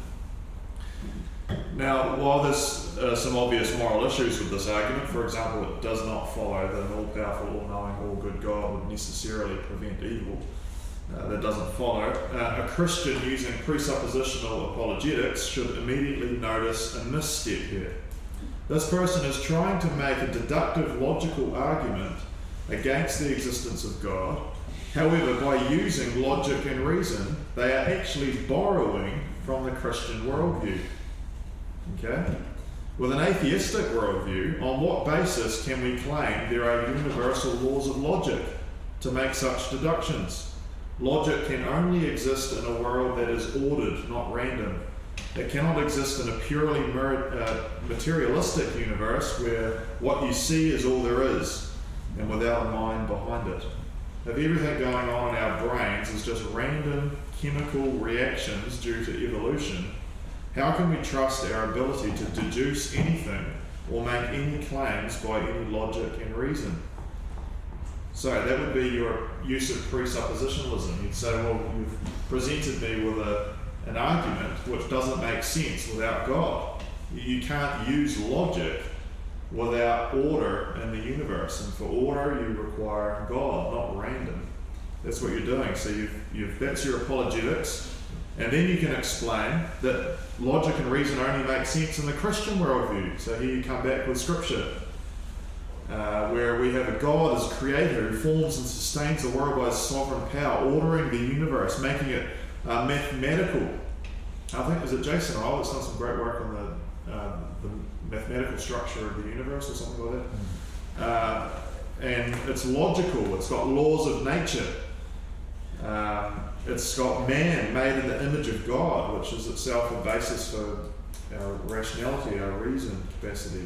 Now, while there's uh, some obvious moral issues with this argument, for example, it does not follow that an all-powerful, all-knowing, all-good God would necessarily prevent evil. Uh, that doesn't follow. Uh, a Christian using presuppositional apologetics should immediately notice a misstep here. This person is trying to make a deductive, logical argument against the existence of God. However, by using logic and reason, they are actually borrowing from the Christian worldview. Okay? With an atheistic worldview, on what basis can we claim there are universal laws of logic to make such deductions? Logic can only exist in a world that is ordered, not random. It cannot exist in a purely mer- uh, materialistic universe where what you see is all there is, and without a mind behind it. If everything going on in our brains is just random chemical reactions due to evolution, how can we trust our ability to deduce anything or make any claims by any logic and reason? So that would be your use of presuppositionalism. You'd say, well, you've presented me with a, an argument which doesn't make sense without God. You can't use logic without order in the universe. And for order, you require God, not random. That's what you're doing. So you've, you've, that's your apologetics. And then you can explain that logic and reason only make sense in the Christian worldview. So here you come back with Scripture, uh, where we have a God as creator who forms and sustains the world by his sovereign power, ordering the universe, making it uh, mathematical. I think, is it Jason Ryle that's done some great work on the, uh, the mathematical structure of the universe or something like that? Uh, and it's logical, it's got laws of nature. Um, it's got man made in the image of God, which is itself a basis for our rationality, our reason capacity.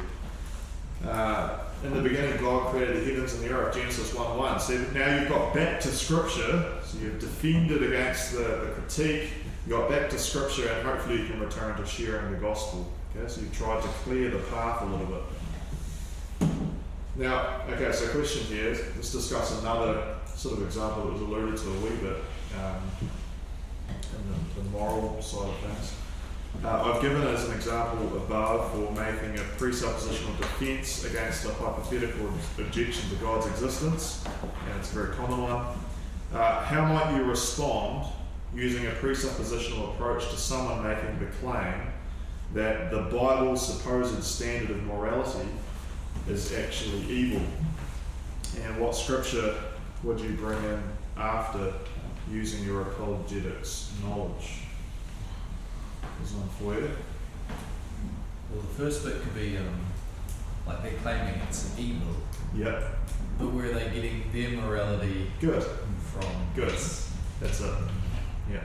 Uh, in the beginning, God created the heavens and the earth, Genesis one one. So now you've got back to Scripture, so you've defended against the, the critique, you got back to Scripture, and hopefully you can return to sharing the gospel. Okay, so you've tried to clear the path a little bit. Now, okay, so question here, let's discuss another sort of example that was alluded to a wee bit um, in the, the moral side of things. Uh, I've given as an example above for making a presuppositional defence against a hypothetical objection to God's existence, and it's a very common one. Uh, how might you respond using a presuppositional approach to someone making the claim that the Bible's supposed standard of morality is actually evil? And what scripture would you bring in after using your apologetics knowledge? There's one for you. Well, the first bit could be um, like they're claiming it's evil, Yep. but where are they getting their morality Good. from? Good. That's it. Yeah.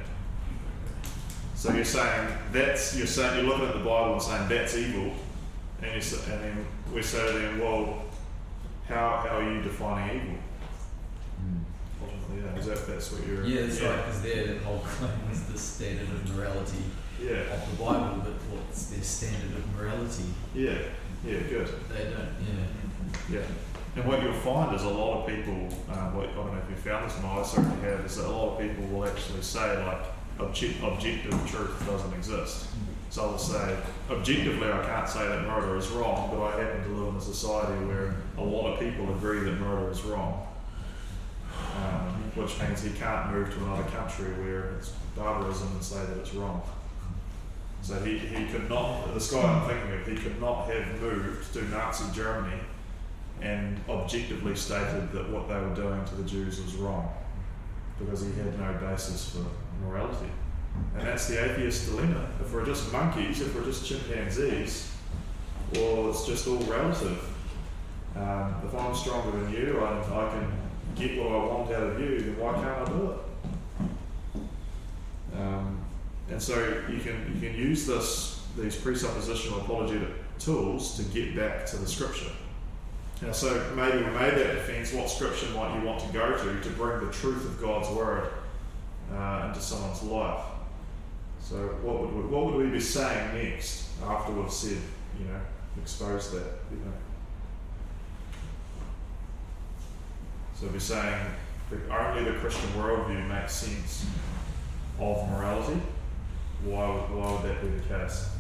So you're saying that's you're saying you're looking at the Bible and saying that's evil, and you say, and then we say to them, well, how how are you defining evil? Mm. Ultimately, yeah. Is that that's what you're? Yeah, that's right, because their whole claim is the standard of morality Yeah. of the Bible, but what's their standard of morality? Yeah. Yeah. Good. They don't, yeah. Yeah. And what you'll find is a lot of people, um, what, I don't know if you found this, and I certainly have, is that a lot of people will actually say, like, obje- objective truth doesn't exist. So they'll say, objectively, I can't say that murder is wrong, but I happen to live in a society where a lot of people agree that murder is wrong. Um, which means he can't move to another country where it's barbarism and say that it's wrong. So he, he could not, this guy I'm thinking of, he could not have moved to Nazi Germany and objectively stated that what they were doing to the Jews was wrong, because he had no basis for morality. And that's the atheist dilemma. If we're just monkeys, if we're just chimpanzees, well, it's just all relative. Um, if I'm stronger than you, I, I can get what I want out of you, then why can't I do it? Um, and so you can you can use this these presuppositional apologetic tools to get back to the scripture. Now, so maybe we made that defence. What scripture might you want to go to to bring the truth of God's word uh, into someone's life? So what would we, what would we be saying next after we've said, you know, exposed that, you know? So we'd be saying that only the Christian worldview makes sense of morality. Why would, why would that be the case?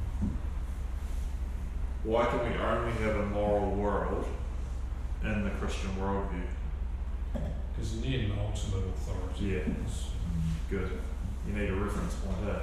Why can we only have a moral world in the Christian worldview? Because you need an ultimate authority. Yeah. Good. You need a reference point, eh?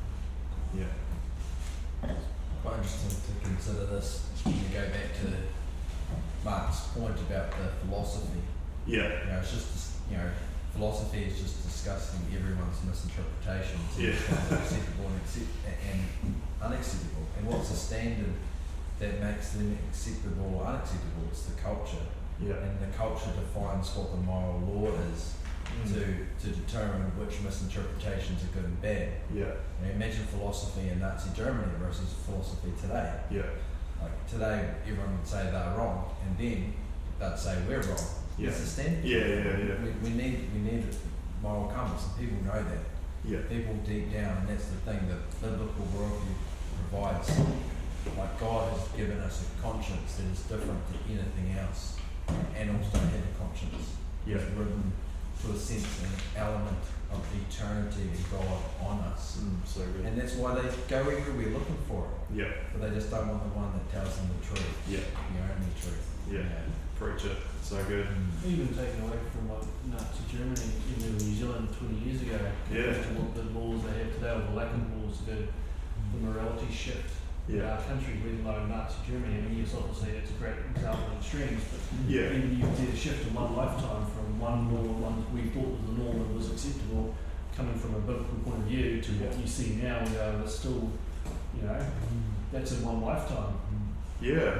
Yeah. Quite interesting to consider this. You go back to Mark's point about the philosophy. Yeah. You know, it's just, you know, philosophy is just discussing everyone's misinterpretations. Yeah. What's acceptable and, accept- and unacceptable. And what's the standard that makes them acceptable or unacceptable? It's the culture. Yeah. And the culture defines what the moral law is Mm. to, to determine which misinterpretations are good and bad. Yeah. You know, imagine philosophy in Nazi Germany versus philosophy today. Yeah. Like today, everyone would say they're wrong, and then they'd say we're wrong. Yeah. It's the standard. Yeah, yeah, yeah. We, we need we need moral compass, and people know that. Yeah. People deep down, and that's the thing that biblical worldview provides. Like God has given us a conscience that is different to anything else. Animals don't have a conscience. Yeah. It's written to a sense an element of eternity and God on us. Mm, so good. And that's why they go everywhere looking for it. Yeah. But they just don't want the one that tells them the truth. Yeah. The only truth. Yeah. Preach it. So good. Even taken away from like Nazi Germany in New Zealand twenty years ago, Yeah. compared to what the laws they have today, or the lack of laws, the, the morality shift in Yeah. our country, let alone Nazi Germany. I mean, yes, obviously that's a great example in extremes, but Yeah. even you did a shift in one lifetime from one law, one that we thought was the norm and was acceptable, coming from a biblical point of view, to what you see now, we are still, you know, that's in one lifetime. Yeah.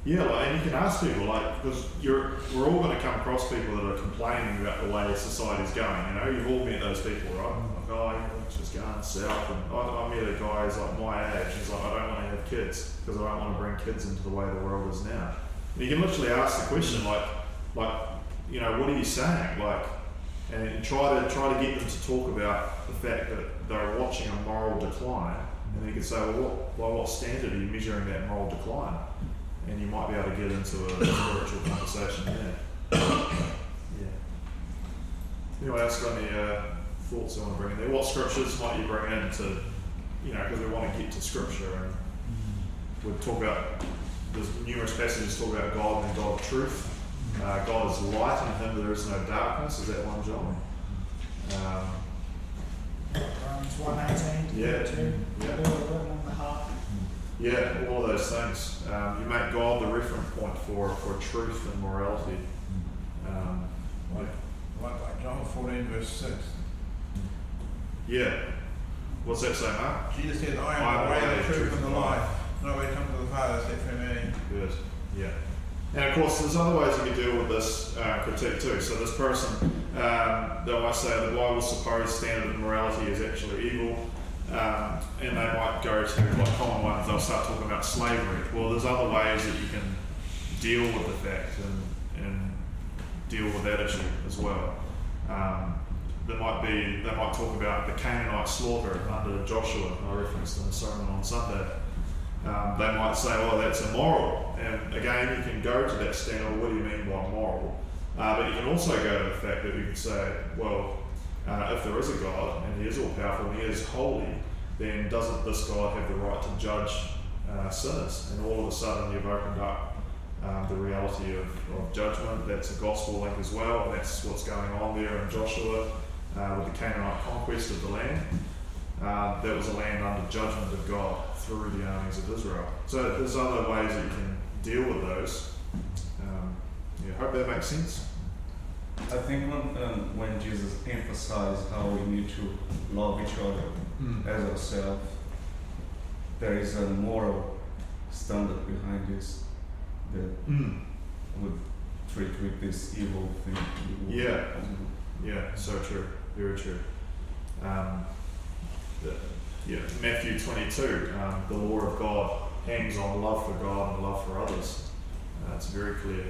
Yeah, like, and you can ask people, like, because you're, we're all going to come across people that are complaining about the way society's going, you know, you've all met those people, right? Like, oh, you know, it's just going south, and I, I met a guy who's like my age, he's like, I don't want to have kids, because I don't want to bring kids into the way the world is now. And you can literally ask the question, like, like, you know, what are you saying? Like, and try to try to get them to talk about the fact that they're watching a moral decline, and you can say, well, what, by what standard are you measuring that moral decline? And you might be able to get into a spiritual conversation there. Yeah. Anyone else got any uh, thoughts they want to bring in there? What scriptures might you bring in to, you know, because we want to get to scripture, and we'll talk about, there's numerous passages talk about God and God of truth. Uh, God is light, and in him there is no darkness. Is that one John? Um, Romans one eighteen, Yeah. two, Yeah. all written on the heart. yeah, all of those things. Um, you make God the reference point for, for truth and morality. Um, Like, like, like John fourteen verse six. yeah. What's that say, Mark? Jesus said, I I am the way, the truth, truth, and the and life. No way comes to the Father except through me. Good. Yeah. And of course, there's other ways you can deal with this uh, critique too. So this person, um, they might say the Bible's supposed standard of morality is actually evil, um, and they might go to, like common ones, they'll start talking about slavery. Well, there's other ways that you can deal with the fact and, and deal with that issue as well. Um, there might be, they might talk about the Canaanite slaughter under Joshua, I referenced in the sermon on Sunday. Um, they might say, oh, that's immoral. And again, you can go to that standard, what do you mean by moral? Uh, but you can also go to the fact that you can say, well, uh, if there is a God, and he is all-powerful, and he is holy, then doesn't this God have the right to judge uh, sinners? And all of a sudden you've opened up um, the reality of, of judgment. That's a gospel link as well, and that's what's going on there in Joshua uh, with the Canaanite conquest of the land. Uh, that was a land under judgment of God through the armies of Israel. So there's other ways that you can deal with those. Um, yeah, hope that makes sense. I think when, um, when Jesus emphasized how we need to love each other Mm. as ourselves, there is a moral standard behind this that Mm. would treat with this evil thing. evil Yeah. possible. Yeah, so true. Very true. Um, the, yeah, Matthew twenty-two, um, the law of God hangs on love for God and love for others. Uh, it's very clear.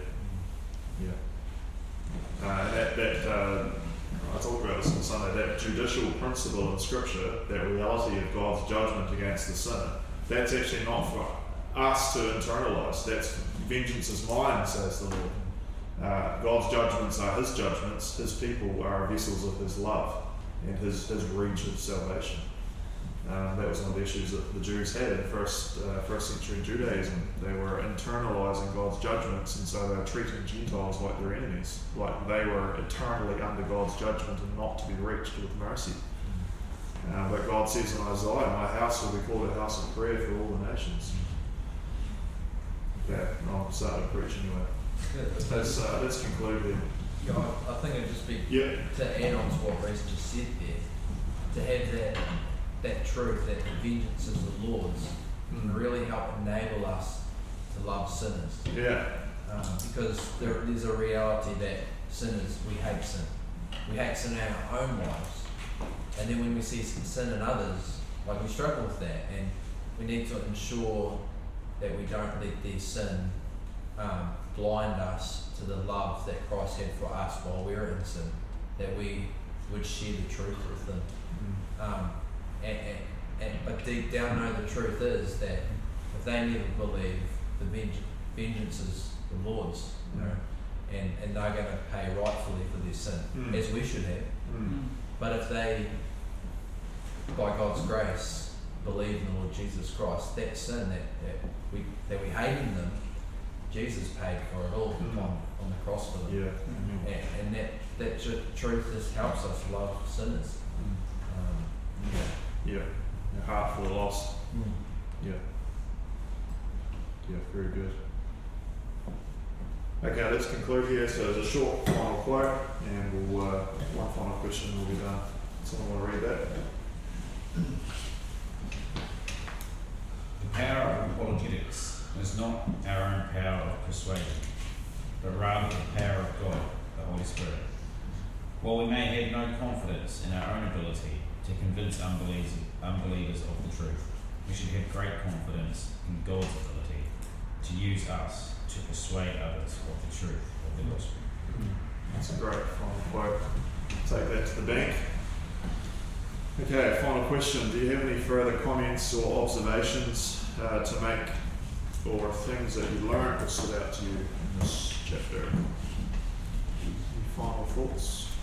Yeah. Uh, and that, that uh, I talked about this on Sunday, that judicial principle in Scripture, that reality of God's judgment against the sinner, that's actually not for us to internalise. That's vengeance is mine, says the Lord. Uh, God's judgments are his judgments, his people are vessels of his love and his, his reach of salvation. Um, that was one of the issues that the Jews had in first uh, first century Judaism. They were internalizing God's judgments, and so they were treating Gentiles like their enemies, like they were eternally under God's judgment and not to be reached with mercy. Uh, but God says in Isaiah, my house will be called a house of prayer for all the nations. Okay, I'll start to preach anyway. Let's, uh, let's conclude here. Yeah, I I think it'd just be Yeah. to add on to what Reese just said there, to have that that truth that the vengeance is the Lord's, can Mm. really help enable us to love sinners. Yeah. Um, because there is a reality that sinners, we hate sin. We hate sin in our own lives. And then when we see some sin in others, like we struggle with that, and we need to ensure that we don't let their sin um, blind us to the love that Christ had for us while we were in sin, that we would share the truth with them. Um, and, and, and, but deep down know the truth is that if they never believe, the vengeance, vengeance is the Lord's, you know, and, and they're going to pay rightfully for their sin, Mm. as we should have. Mm. But if they, by God's grace, believe in the Lord Jesus Christ, that sin that, that we that we hate in them, Jesus paid for it all Mm. on, on the cross for them. Yeah. Mm-hmm. And, and that, that tr- truth just helps us love sinners. Um, Yeah. Your heart for the lost. Yeah. Yeah, very good. Okay, let's conclude here. So there's a short final quote, and we'll, uh, one final question will be done. Someone want to read that? The power of apologetics is not our own power persuaded, but rather the power of God, the Holy Spirit. While we may have no confidence in our own ability to convince unbelievers, unbelievers of the truth, we should have great confidence in God's ability to use us to persuade others of the truth of the gospel. That's a great final quote. Take that to the bank. Okay, final question. Do you have any further comments or observations uh, to make, or things that you learned or stood out to you in this chapter? Any final thoughts?